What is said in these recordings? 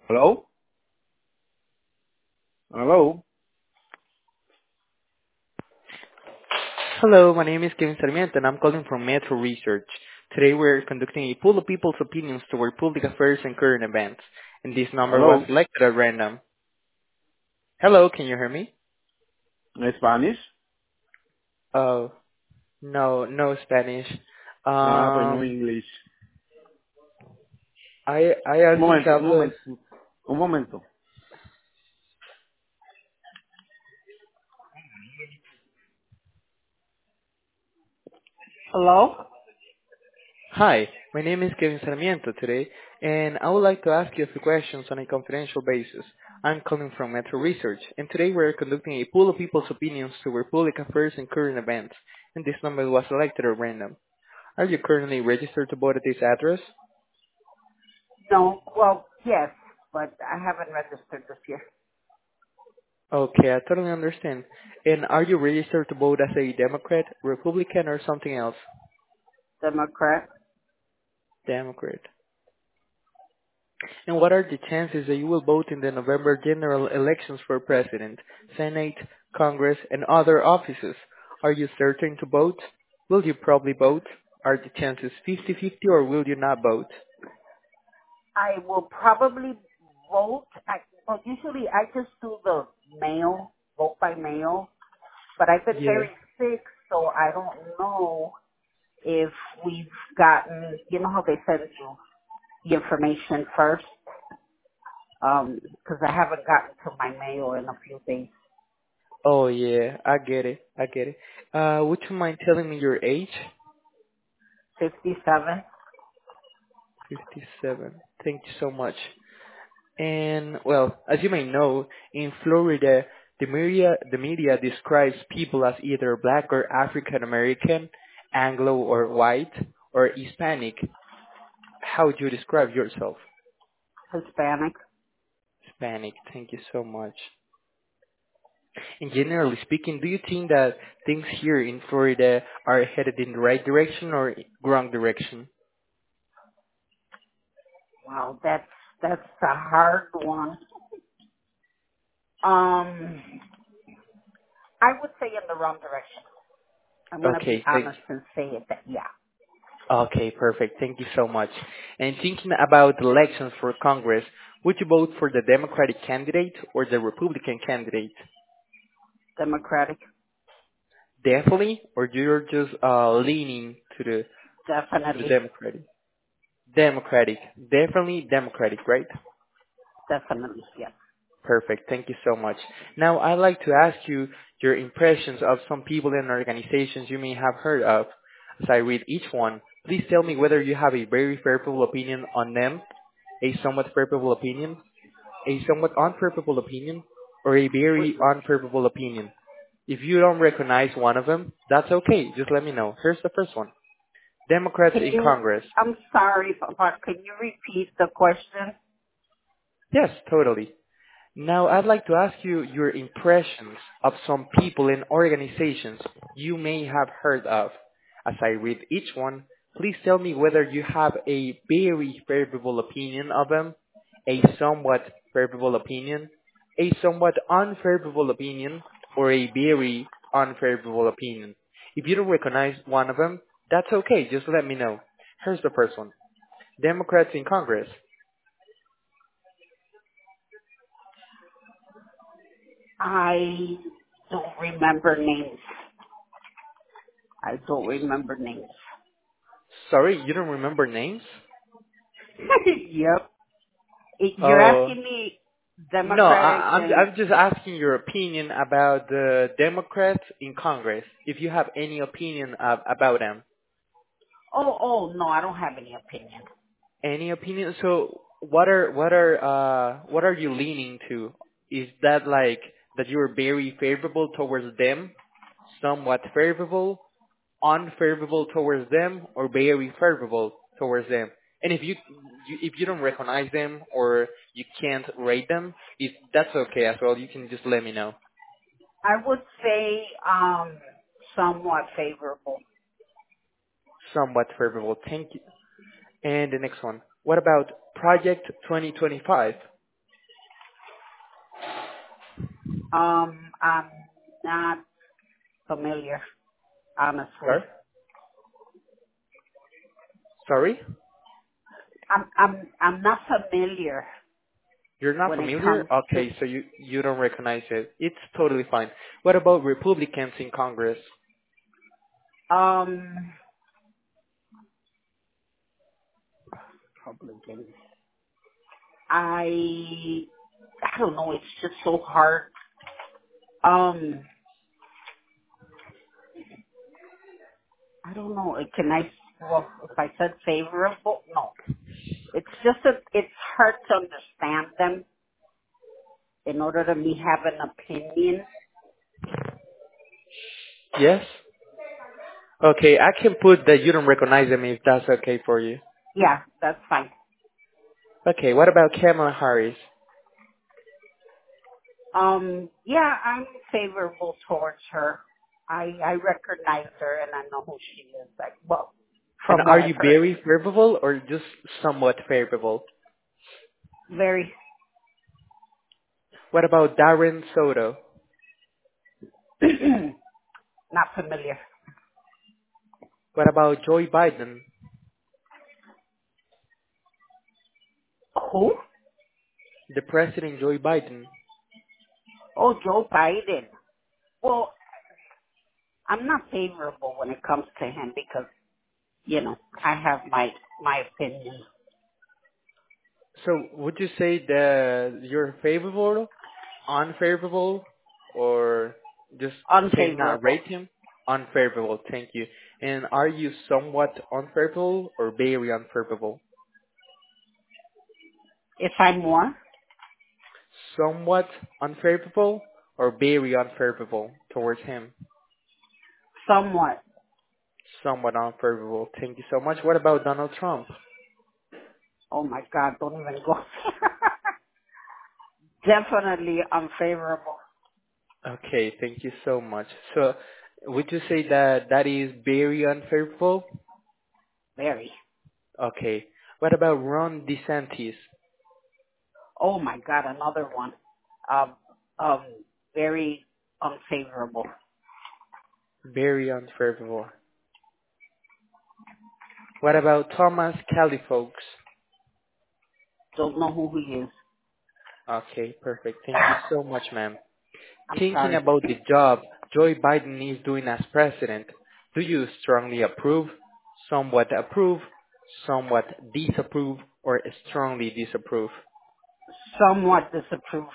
Hello? Hello? Hello, my name is Kevin Sarmiento, and I'm calling from Metro Research. Today we're conducting a poll of people's opinions toward public affairs and current events, and this number was Hello? selected at random. Hello, can you hear me? Spanish? Oh, no Spanish. Ah, pues no Um, English. I Un así que momento, un hablo. momento, un momento. Hello? Hi, my name is Kevin Sarmiento today, and I would like to ask you a few questions on a confidential basis. I'm calling from Metro Research, and today we're conducting a poll of people's opinions toward public affairs and current events, and this number was selected at random. Are you currently registered to vote at this address? No, well, yes, but I haven't registered this year. Okay, I totally understand. And are you registered to vote as a Democrat, Republican, or something else? Democrat. Democrat. And what are the chances that you will vote in the November general elections for President, Senate, Congress, and other offices? Are you certain to vote? Will you probably vote? Are the chances 50-50 or will you not vote? I will probably vote. Well, usually I just do the mail, vote by mail, but I've been Yeah. very sick, so I don't know if we've gotten, you know how they send you the information first? Because I haven't gotten to my mail in a few days. Oh yeah, I get it. I get it. Would you mind telling me your age? 57. 57. Thank you so much. And well, as you may know, in Florida, the media describes people as either black or African American, Anglo or white, or Hispanic. How would you describe yourself? Hispanic. Hispanic. Thank you so much. And generally speaking, do you think that things here in Florida are headed in the right direction or wrong direction? Wow, that's a hard one. Um, I would say in the wrong direction. I'm gonna be Okay, thank honest and say it that yeah, Okay, perfect. Thank you so much. And thinking about elections for Congress, would you vote for the Democratic candidate or the Republican candidate? Democratic, Definitely, or you're just leaning to the definitely, Democratic? Democratic, definitely Democratic, right? definitely yes. Perfect. Thank you so much. Now, I'd like to ask you your impressions of some people and organizations you may have heard of. As I read each one, please tell me whether you have a very favorable opinion on them, a somewhat favorable opinion, a somewhat unfavorable opinion, or a Wait, very unfavorable opinion. If you don't recognize one of them, that's okay. Just let me know. Here's the first one. Democrats can in you? Congress. I'm sorry, but can you repeat the question? Yes, totally. Now I'd like to ask you your impressions of some people and organizations you may have heard of. As I read each one, please tell me whether you have a very favorable opinion of them, a somewhat favorable opinion, a somewhat unfavorable opinion, or a very unfavorable opinion. If you don't recognize one of them, that's okay. Just let me know. Here's the first one. Democrats in Congress. I don't remember names. I don't remember names. Sorry, you don't remember names? Yep. You're Oh, asking me no, Democratic and I'm just asking your opinion about the Democrats in Congress. If you have any opinion about them, oh no, I don't have any opinion. any opinion? So what are you leaning to? Is that like that you're very favorable towards them, somewhat favorable, unfavorable towards them, or very favorable towards them? And if you don't recognize them or you can't rate them, if that's okay as well. You can just let me know. I would say somewhat favorable. Somewhat favorable. Thank you. And the next one. What about Project 2025? I'm not familiar, honestly. Sorry? Sorry? I'm not familiar You're not when it familiar? comes to Okay, so you don't recognize it. It's totally fine. What about Republicans in Congress? um Republicans. I don't know. It's just so hard. Um, I don't know. Can I? Well, if I said favorable, no. It's just that it's hard to understand them in order to me have an opinion. Yes? Okay, I can put that you don't recognize them if that's okay for you. Yeah, that's fine. Okay, what about Kamala Harris? Yeah, I'm favorable towards her. I recognize her and I know who she is. Like, well, And from what are I've you heard, very favorable or just somewhat favorable? very What about Darren Soto? not familiar. What about Joe Biden? Who? The President Joe Biden. Oh, Joe Biden. Well, I'm not favorable when it comes to him because, I have my opinion. So would you say that you're favorable, unfavorable, or just say not Unfavorable. rate him? Unfavorable, thank you. And are you somewhat unfavorable or very unfavorable? If I'm more, Somewhat unfavorable or very unfavorable towards him? somewhat. Somewhat unfavorable. Thank you so much. What about Donald Trump? Oh my God, don't even go. Definitely unfavorable. Okay, thank you so much. So, would you say that that is very unfavorable? Very. Okay. What about Ron DeSantis? Oh my God, another one. Um, um, very unfavorable. Very unfavorable. What about Thomas Califox? Don't know who he is. Okay, perfect. Thank you so much, ma'am. I'm Thinking sorry. about the job Joe Biden is doing as president, do you strongly approve, somewhat disapprove, or strongly disapprove? Somewhat disapprove.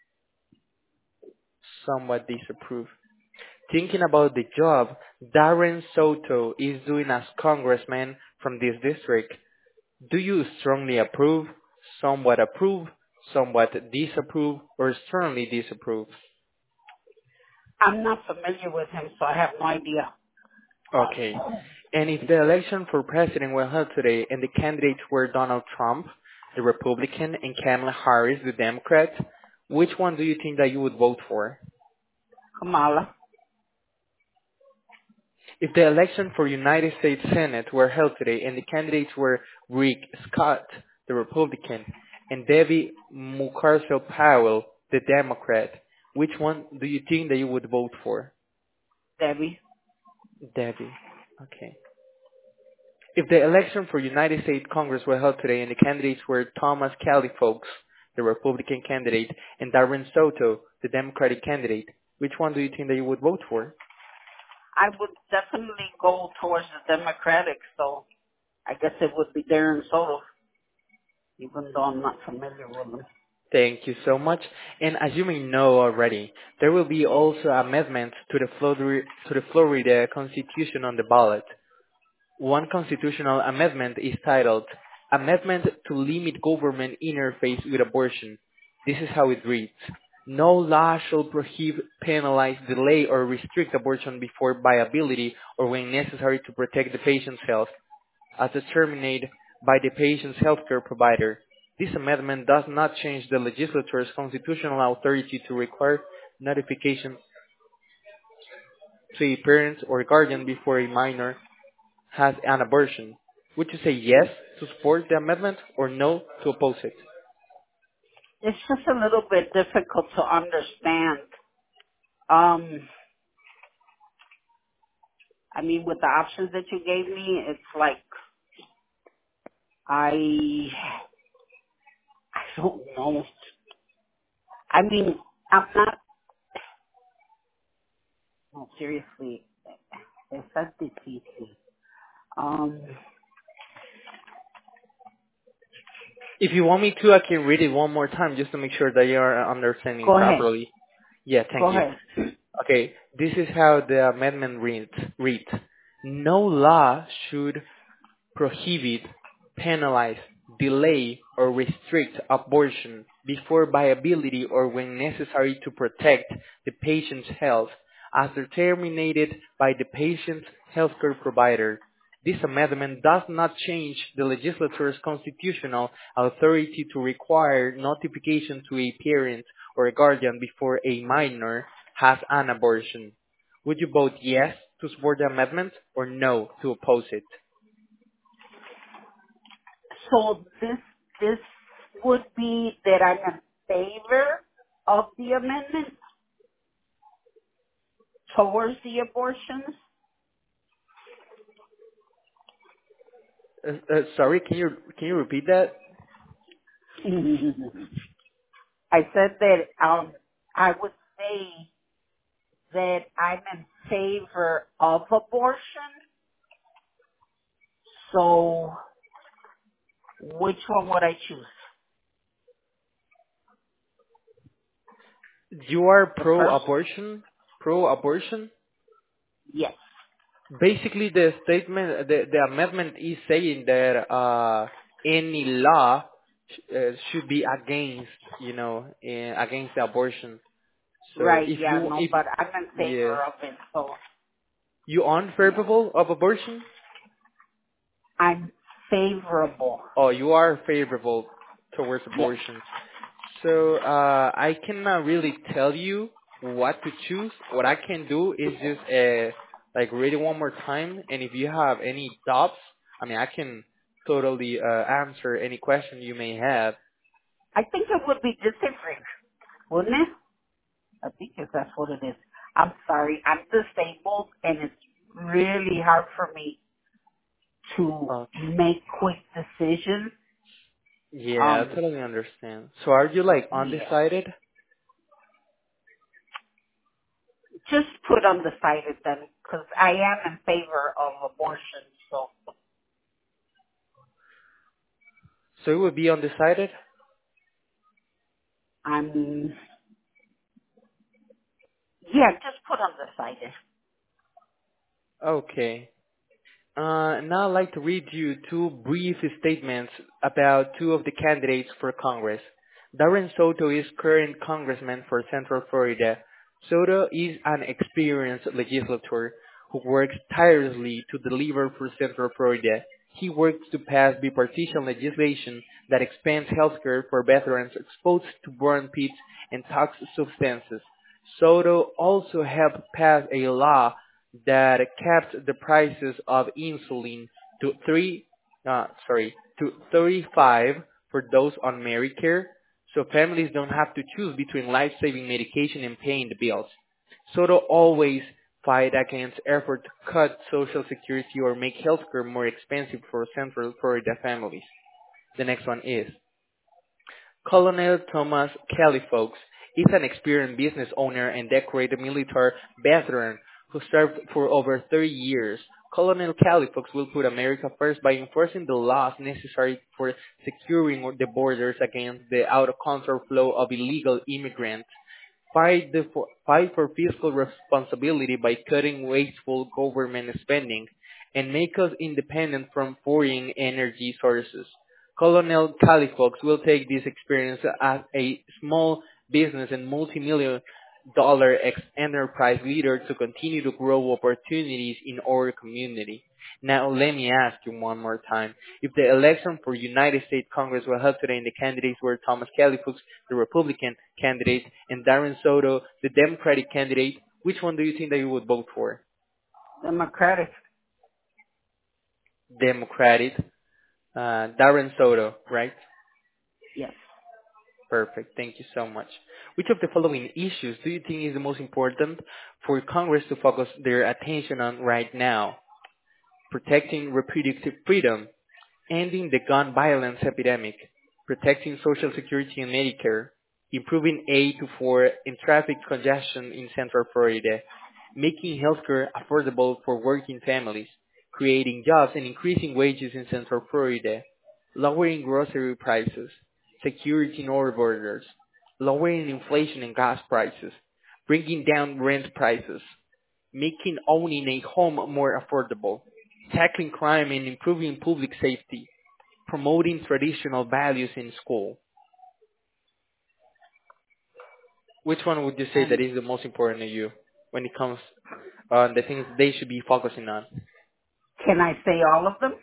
Somewhat disapprove. Thinking about the job Darren Soto is doing as congressman from this district, do you strongly approve, somewhat disapprove, or strongly disapprove? I'm not familiar with him, so I have no idea. Okay. And if the election for president were held today and the candidates were Donald Trump, the Republican, and Kamala Harris, the Democrat, which one do you think that you would vote for? Kamala. If the election for United States Senate were held today and the candidates were Rick Scott, the Republican, and Debbie Mucarsel-Powell, the Democrat, which one do you think that you would vote for? Debbie. Debbie. Okay. If the election for United States Congress were held today and the candidates were Thomas Califox, the Republican candidate, and Darren Soto, the Democratic candidate, which one do you think that you would vote for? I would definitely go towards the Democratic, so I guess it would be Darren Soto, even though I'm not familiar with him. Thank you so much. And as you may know already, there will be also amendments to the Florida Constitution on the ballot. One constitutional amendment is titled Amendment to Limit Government Interface with Abortion. This is how it reads. No law shall prohibit, penalize, delay, or restrict abortion before viability or when necessary to protect the patient's health, as determined by the patient's healthcare provider. This amendment does not change the legislature's constitutional authority to require notification to a parent or guardian before a minor has an abortion. Would you say yes to support the amendment or no to oppose it? It's just a little bit difficult to understand. Um, I mean, with the options that you gave me, it's like I, I don't know. I mean, I'm not. No, seriously, it's difícil. Um, If you want me to, I can read it one more time just to make sure that you are understanding go ahead. properly. Yeah, Go thank you. ahead. Okay, this is how the amendment reads. No law should prohibit, penalize, delay, or restrict abortion before viability or when necessary to protect the patient's health as determined by the patient's healthcare provider. This amendment does not change the legislature's constitutional authority to require notification to a parent or a guardian before a minor has an abortion. Would you vote yes to support the amendment or no to oppose it? So this would be that I'm in favor of the amendment towards the abortions. Sorry, can you repeat that? I said that I would say that I'm in favor of abortion. So which one would I choose? You are The first? pro-abortion? Pro-abortion? Yes. Basically, the statement, the amendment is saying that any law should be against, against the abortion. So Right, yeah, no, if but I'm in yeah, favor of it, so you yeah. unfavorable of abortion? I'm favorable. Oh, you are favorable towards Yes. abortion. So I cannot really tell you what to choose. What I can do is just like read it one more time, and if you have any doubts, I mean I can totally answer any question you may have. I think it would be different, wouldn't it? I think that's what it is. I'm sorry, I'm disabled and it's really hard for me to Okay. make quick decisions. Yeah, I Um, totally understand. So are you like yeah. undecided? Just put undecided then, because I am in favor of abortion, so So it would be undecided? I'm, yeah, just put undecided. Okay. Now I'd like to read you two brief statements about two of the candidates for Congress. Darren Soto is current congressman for Central Florida. Soto is an experienced legislator who works tirelessly to deliver for Central Florida. He works to pass bipartisan legislation that expands healthcare for veterans exposed to burn pits and toxic substances. Soto also helped pass a law that capped the prices of insulin to to 35 for those on Medicare, so families don't have to choose between life-saving medication and paying the bills. Soto always fight against effort to cut Social Security or make healthcare more expensive for Central Florida families. The next one is Colonel Thomas Califox is an experienced business owner and decorated military veteran who served for over 30 years. Colonel Califox will put America first by enforcing the laws necessary for securing the borders against the out-of-control flow of illegal immigrants. Fight for fiscal responsibility by cutting wasteful government spending and make us independent from foreign energy sources. Colonel Califox will take this experience as a small business and multi-million dollar enterprise leader to continue to grow opportunities in our community. Now let me ask you one more time. If the election for United States Congress were held today and the candidates were Thomas Califox, the Republican candidate, and Darren Soto, the Democratic candidate, which one do you think that you would vote for? Democratic, Democratic, Darren Soto, right? yes. Perfect. Thank you so much. Which of the following issues do you think is the most important for Congress to focus their attention on right now? Protecting reproductive freedom, ending the gun violence epidemic, protecting Social Security and Medicare, improving aid for in traffic congestion in Central Florida, making healthcare affordable for working families, creating jobs and increasing wages in Central Florida, lowering grocery prices, security in our borders, lowering inflation and gas prices, bringing down rent prices, making owning a home more affordable, tackling crime and improving public safety, promoting traditional values in school. Which one would you say that And is the most important to you when it comes on the things they should be focusing on? can I say all of them?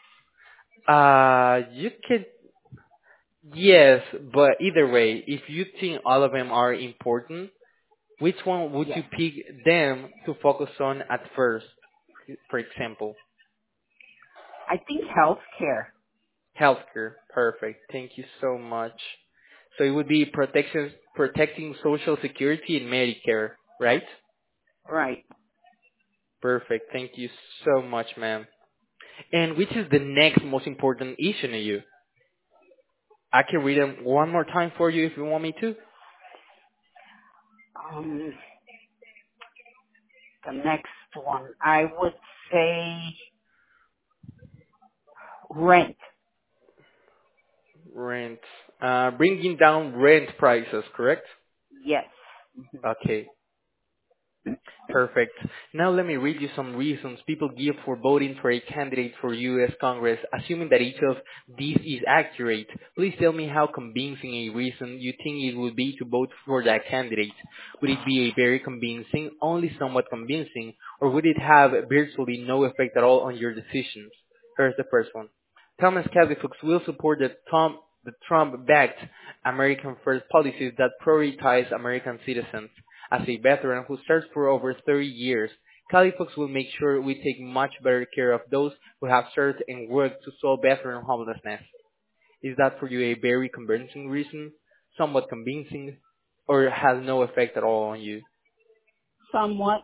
You can, yes, but either way, if you think all of them are important, which one would Yes. you pick them to focus on at first? For example, I think health care. healthcare. Perfect. Thank you so much. So it would be protecting Social Security and Medicare, right? Right. Perfect. Thank you so much, ma'am. And which is the next most important issue to you? I can read them one more time for you if you want me to. Um, the next one, I would say rent. Rent. Bringing down rent prices, correct? Yes. Okay. Perfect. Now let me read you some reasons people give for voting for a candidate for U.S. Congress, assuming that each of these is accurate. Please tell me how convincing a reason you think it would be to vote for that candidate. Would it be a very convincing, only somewhat convincing, or would it have virtually no effect at all on your decisions? Here's the first one. Thomas Califox will support the Trump-backed American First policies that prioritize American citizens. As a veteran who served for over 30 years, Califox will make sure we take much better care of those who have served and worked to solve veteran homelessness. Is that for you a very convincing reason, somewhat convincing, or has no effect at all on you? Somewhat.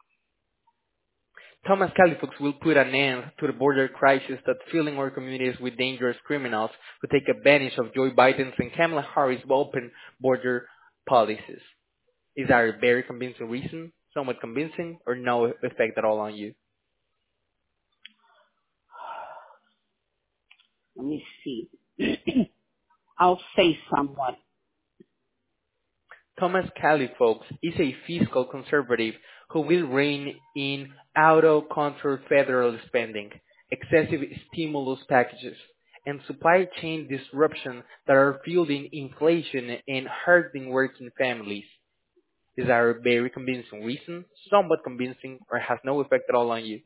Thomas Califox will put an end to the border crisis that's filling our communities with dangerous criminals who take advantage of Joe Biden's and Kamala Harris' open border policies. Is that a very convincing reason, somewhat convincing, or no effect at all on you? Let me see. I'll say somewhat. Thomas Califox is a fiscal conservative who will rein in out-of-control federal spending, excessive stimulus packages, and supply chain disruption that are fueling inflation and hurting working families. Is that a very convincing reason, somewhat convincing, or has no effect at all on you?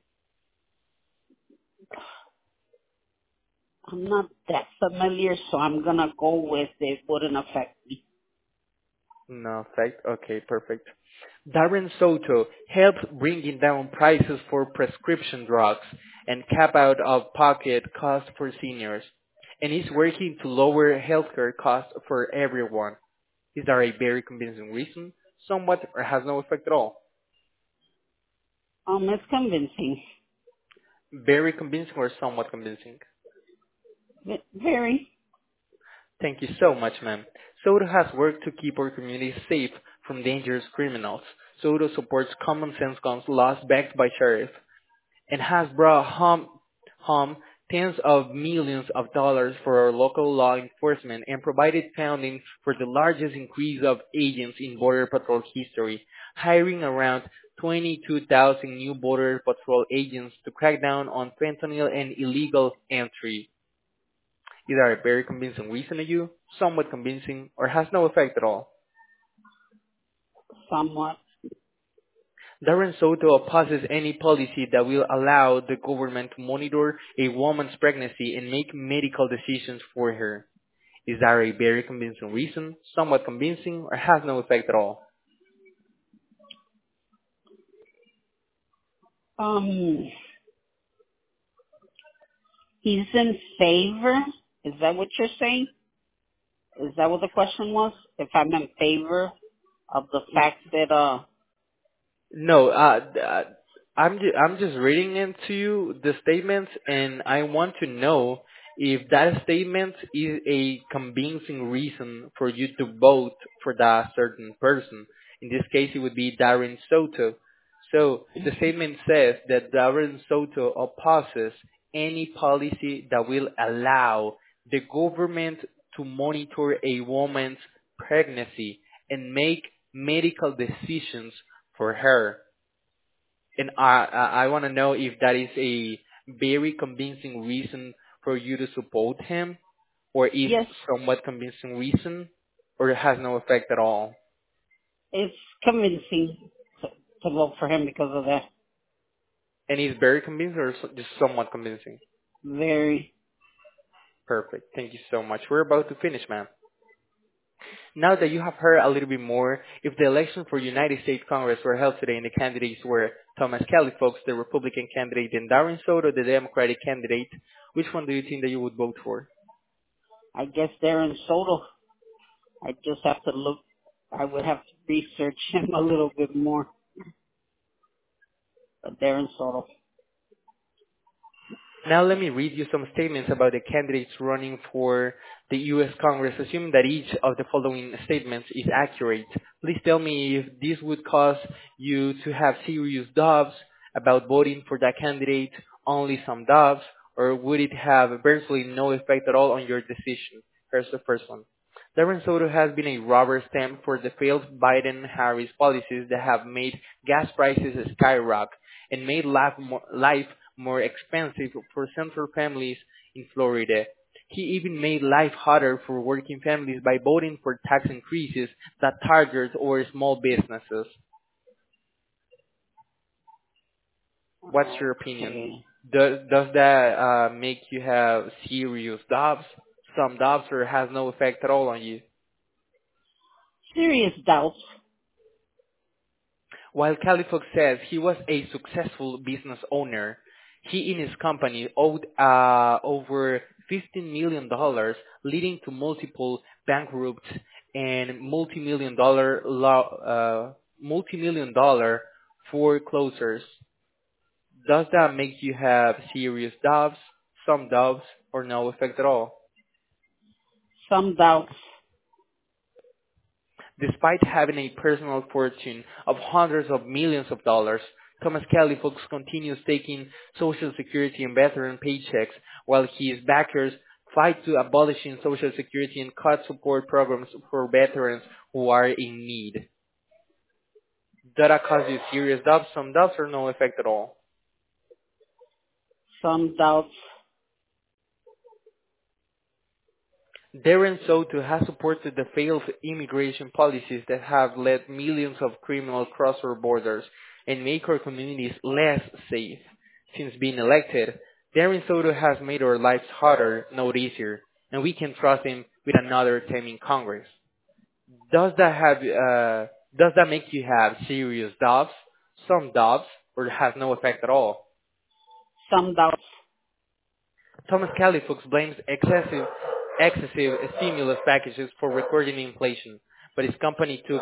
I'm not that familiar, so I'm gonna go with it wouldn't affect me. No effect? Okay, perfect. Darren Soto helps bringing down prices for prescription drugs and cap out of-pocket costs for seniors, and is working to lower healthcare costs for everyone. Is there a very convincing reason, somewhat, or has no effect at all? It's convincing. Very convincing or somewhat convincing? Very. Thank you so much, ma'am. Soto has worked to keep our communities safe from dangerous criminals. Soto supports common sense guns laws backed by sheriff and has brought home tens of millions of dollars for our local law enforcement and provided funding for the largest increase of agents in Border Patrol history, hiring around 22,000 new Border Patrol agents to crack down on fentanyl and illegal entry. Is that a very convincing reason to you, somewhat convincing, or has no effect at all? Somewhat. Darren Soto opposes any policy that will allow the government to monitor a woman's pregnancy and make medical decisions for her. Is that a very convincing reason, somewhat convincing, or has no effect at all? Um, he's in favor. Is that what you're saying? Is that what the question was? If I'm in favor of the fact that, No, I'm just reading into you the statements, and I want to know if that statement is a convincing reason for you to vote for that certain person. In this case, it would be Darren Soto. So the statement says that Darren Soto opposes any policy that will allow the government to monitor a woman's pregnancy and make medical decisions for her. And I want to know if that is a very convincing reason for you to support him, or if yes, somewhat convincing reason, or it has no effect at all. it's convincing to vote for him because of that. And he's very convincing, or just somewhat convincing. Very. Perfect. Thank you so much. We're about to finish, man. Now that you have heard a little bit more, if the election for United States Congress were held today and the candidates were Thomas Kelly Fox, the Republican candidate, and Darren Soto, the Democratic candidate, which one do you think that you would vote for? I guess Darren Soto. I just have to look. I would have to research him a little bit more. But Darren Soto. Now let me read you some statements about the candidates running for the U.S. Congress, assuming that each of the following statements is accurate. Please tell me if this would cause you to have serious doubts about voting for that candidate, only some doubts, or would it have virtually no effect at all on your decision? Here's the first one. Darren Soto has been a rubber stamp for the failed Biden-Harris policies that have made gas prices skyrocket and made life more expensive for central families in Florida. He even made life harder for working families by voting for tax increases that target our small businesses. What's your opinion? Okay. Does that make you have serious doubts, some doubts, or has no effect at all on you? Serious doubts. While Califox says he was a successful business owner, he and his company owed over $15 million, dollars, leading to multiple bankruptcies and multi-million dollar foreclosures. Does that make you have serious doubts, some doubts, or no effect at all? Some doubts. Despite having a personal fortune of hundreds of millions of dollars, Thomas Kelly Fox continues taking Social Security and veteran paychecks while his backers fight to abolishing Social Security and cut support programs for veterans who are in need. Does that cause you serious doubts, some doubts, or no effect at all? Some doubts. Darren Soto has supported the failed immigration policies that have led millions of criminals cross our borders and make our communities less safe. Since being elected, Darren Soto has made our lives harder, not easier, and we can trust him with another term in Congress. Does that make you have serious doubts, some doubts, or has no effect at all? Some doubts. Thomas Califox blames excessive stimulus packages for recording inflation, but his company took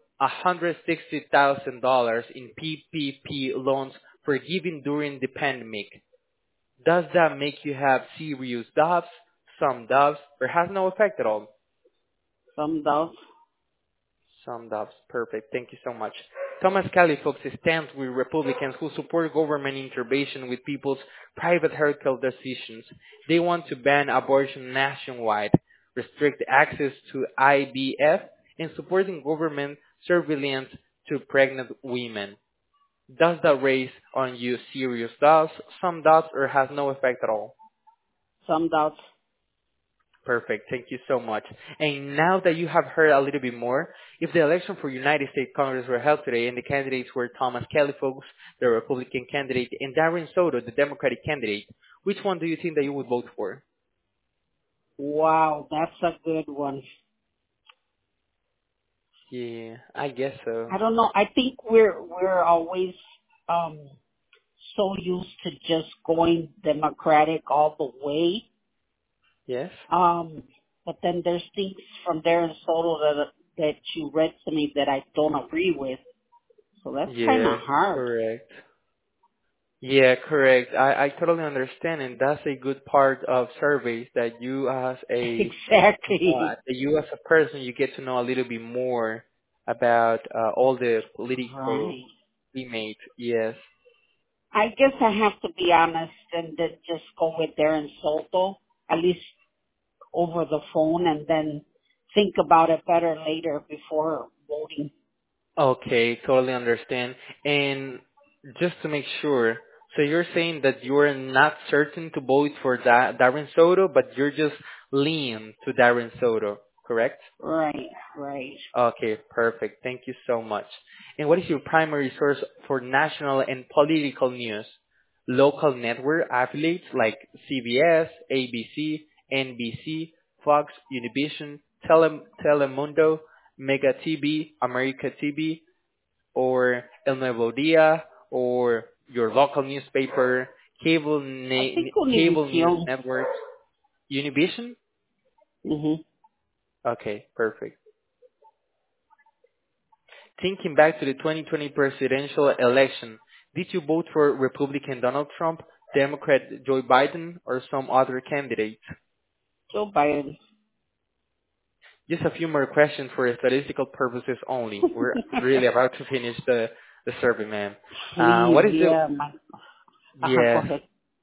$160,000 in PPP loans for giving during the pandemic. Does that make you have serious doubts, some doubts, or has no effect at all? Some doubts. Some doubts. Perfect. Thank you so much. Thomas Califox stands with Republicans who support government intervention with people's private healthcare decisions. They want to ban abortion nationwide, restrict access to IVF, and supporting government surveillance to pregnant women. Does that raise on you serious doubts, some doubts, or has no effect at all? Some doubts. Perfect. Thank you so much. And now that you have heard a little bit more, if the election for United States Congress were held today and the candidates were Thomas Kelly Fox, the Republican candidate, and Darren Soto, the Democratic candidate, which one do you think that you would vote for? Wow, that's a good one. Yeah, I guess so. I don't know. I think we're always um so used to just going Democratic all the way. Yes? Um But then there's things from there in Soto that you read to me that I don't agree with. So that's kind Yeah, of hard. correct. Yeah, correct. I totally understand, and that's a good part of surveys that you as a Exactly. that you as a person you get to know a little bit more about all the political Right. teammates. Yes. I guess I have to be honest and then just go with Darren Soto, at least over the phone, and then think about it better later before voting. Okay, totally understand. And just to make sure, so you're saying that you're not certain to vote for Darren Soto, but you're just lean to Darren Soto, correct? Right, right. Okay, perfect. Thank you so much. And what is your primary source for national and political news? Local network affiliates like CBS, ABC, NBC, Fox, Univision, Telemundo, Mega TV, America TV, or El Nuevo Dia, or your local newspaper, I think cable news Univision. networks, Univision? Mhm. Okay, perfect. Thinking back to the 2020 presidential election, did you vote for Republican Donald Trump, Democrat Joe Biden, or some other candidate? Joe Biden. Just a few more questions for statistical purposes only. We're really about to finish the survey, ma'am. Please, What is the yeah, go yes? ahead.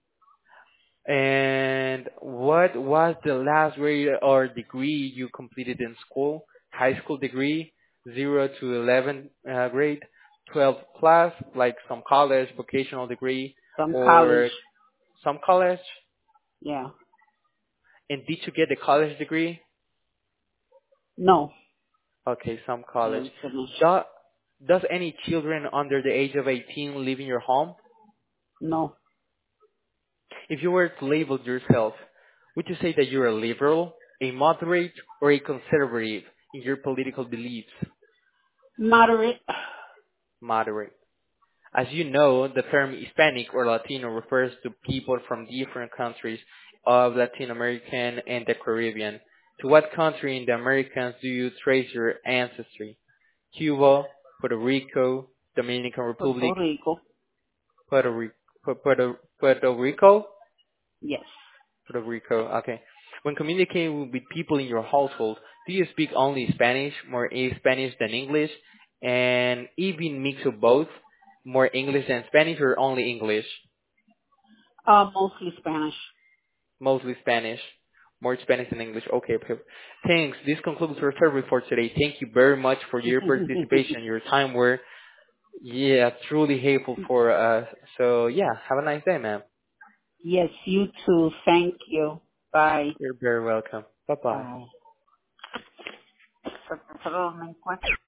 And what was the last grade or degree you completed in school? High school degree, 0 to 11 grade, 12 plus, like some college, vocational degree, From college. or some college? Yeah. And did you get the college degree? No, Okay, some I college. didn't finish. Do, does any children under the age of 18 live in your home? No, If you were to label yourself, would you say that you're a liberal, a moderate, or a conservative in your political beliefs? moderate. Moderate. As you know, the term Hispanic or Latino refers to people from different countries of Latin American and the Caribbean. To what country in the Americas do you trace your ancestry? Cuba, Puerto Rico, Dominican Puerto Republic, Rico. Puerto Rico, Yes. Puerto Rico. Okay. When communicating with people in your household, do you speak only Spanish, more Spanish than English, and even mix of both, more English than Spanish, or only English? Mostly Spanish. Mostly Spanish, more Spanish than English. Okay. Thanks. This concludes our survey for today. Thank you very much for your participation. Your time were, yeah, truly helpful for us. So yeah, have a nice day, ma'am. Yes, you too. Thank you. Bye. You're very welcome. Bye bye. Bye. Solo me encuentro.